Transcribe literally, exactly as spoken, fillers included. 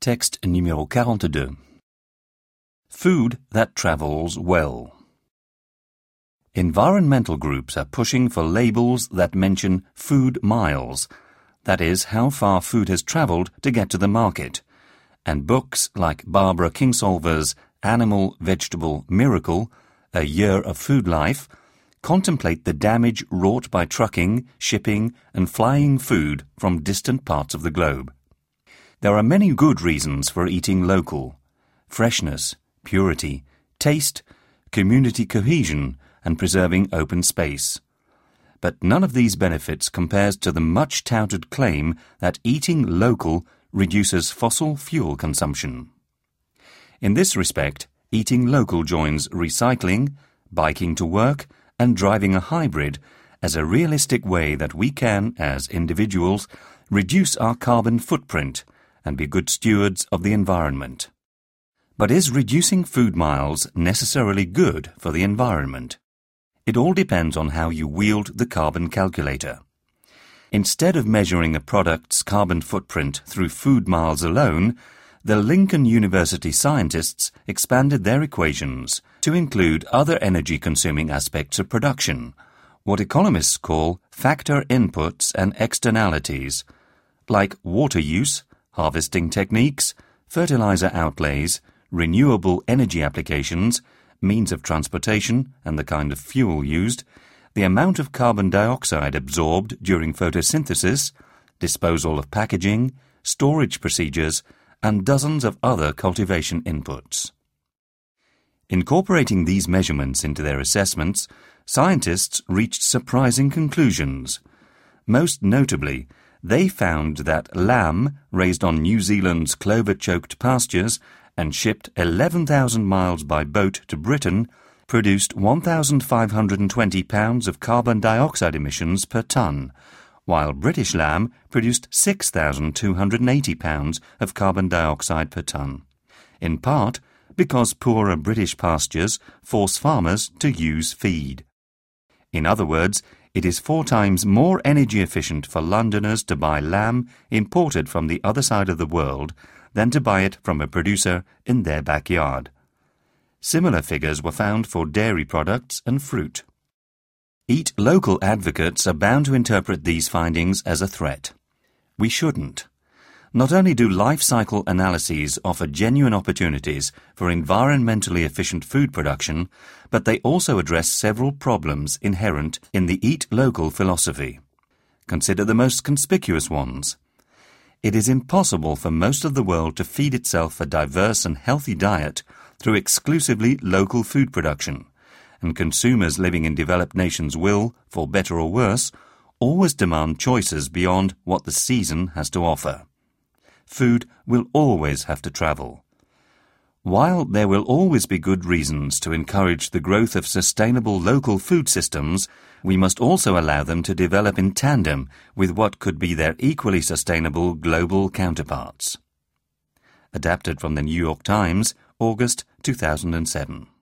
Texte numéro quarante-deux. Food that travels well. Environmental groups are pushing for labels that mention food miles, that is, how far food has travelled to get to the market, and books like Barbara Kingsolver's Animal Vegetable Miracle, A Year of Food Life, contemplate the damage wrought by trucking, shipping and flying food from distant parts of the globe. There are many good reasons for eating local: freshness, purity, taste, community cohesion and preserving open space. But none of these benefits compares to the much-touted claim that eating local reduces fossil fuel consumption. In this respect, eating local joins recycling, biking to work and driving a hybrid as a realistic way that we can, as individuals, reduce our carbon footprint and be good stewards of the environment. But is reducing food miles necessarily good for the environment? It all depends on how you wield the carbon calculator. Instead of measuring a product's carbon footprint through food miles alone, the Lincoln University scientists expanded their equations to include other energy-consuming aspects of production, what economists call factor inputs and externalities, like water use, harvesting techniques, fertilizer outlays, renewable energy applications, means of transportation and the kind of fuel used, the amount of carbon dioxide absorbed during photosynthesis, disposal of packaging, storage procedures, and dozens of other cultivation inputs. Incorporating these measurements into their assessments, scientists reached surprising conclusions. Most notably, they found that lamb raised on New Zealand's clover-choked pastures and shipped eleven thousand miles by boat to Britain produced one thousand five hundred twenty pounds of carbon dioxide emissions per tonne, while British lamb produced six thousand two hundred eighty pounds of carbon dioxide per tonne, in part because poorer British pastures force farmers to use feed. In other words, it is four times more energy efficient for Londoners to buy lamb imported from the other side of the world than to buy it from a producer in their backyard. Similar figures were found for dairy products and fruit. Eat local advocates are bound to interpret these findings as a threat. We shouldn't. Not only do life cycle analyses offer genuine opportunities for environmentally efficient food production, but they also address several problems inherent in the eat local philosophy. Consider the most conspicuous ones. It is impossible for most of the world to feed itself a diverse and healthy diet through exclusively local food production, and consumers living in developed nations will, for better or worse, always demand choices beyond what the season has to offer. Food will always have to travel. While there will always be good reasons to encourage the growth of sustainable local food systems, we must also allow them to develop in tandem with what could be their equally sustainable global counterparts. Adapted from the New York Times, August two thousand seven.